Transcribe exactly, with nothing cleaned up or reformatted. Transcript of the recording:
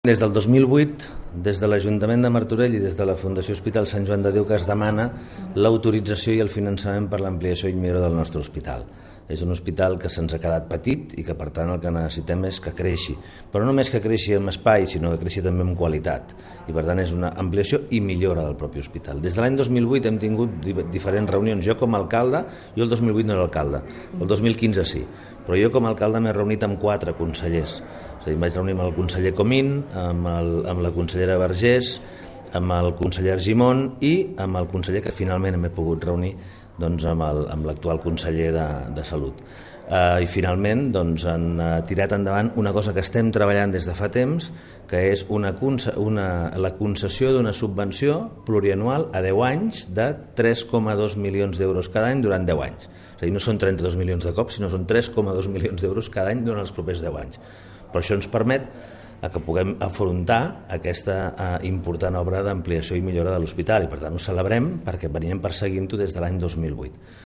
Des del dos mil vuit, des de l'Ajuntament de Martorell i des de la Fundació Hospital Sant Joan de Déu, que es demana l'autorització i el finançament per l'ampliació i millora del nostre hospital. És un hospital que se'ns ha quedat petit i que per tant el que necessitem és que creixi, però no només que creixi en espai, sinó que creixi també en qualitat, i per tant és una ampliació i millora del propi hospital. Des de l'any dos mil vuit hem tingut diferents reunions. Jo com a alcalde, jo el dos mil vuit no era alcalde, el dos mil quinze sí, però jo com a alcalde m'he reunit amb quatre consellers. És a dir, em vaig reunir amb el conseller Comín, amb, el, amb la consellera Vergés, amb el conseller Argimon i amb el conseller que finalment m'he pogut reunir doncs, amb, el, amb l'actual conseller de, de Salut. Uh, I finalment doncs, han uh, tirat endavant una cosa que estem treballant des de fa temps, que és una, una, la concessió d'una subvenció plurianual a deu anys de tres coma dos milions d'euros cada any durant deu anys. És a dir, no són trenta-dos milions de cop, sinó són tres coma dos milions d'euros cada any durant els propers deu anys. Però això ens permet que puguem afrontar aquesta eh, important obra d'ampliació i millora de l'hospital i per tant ho celebrem perquè veníem perseguint-ho des de l'any dos mil vuit.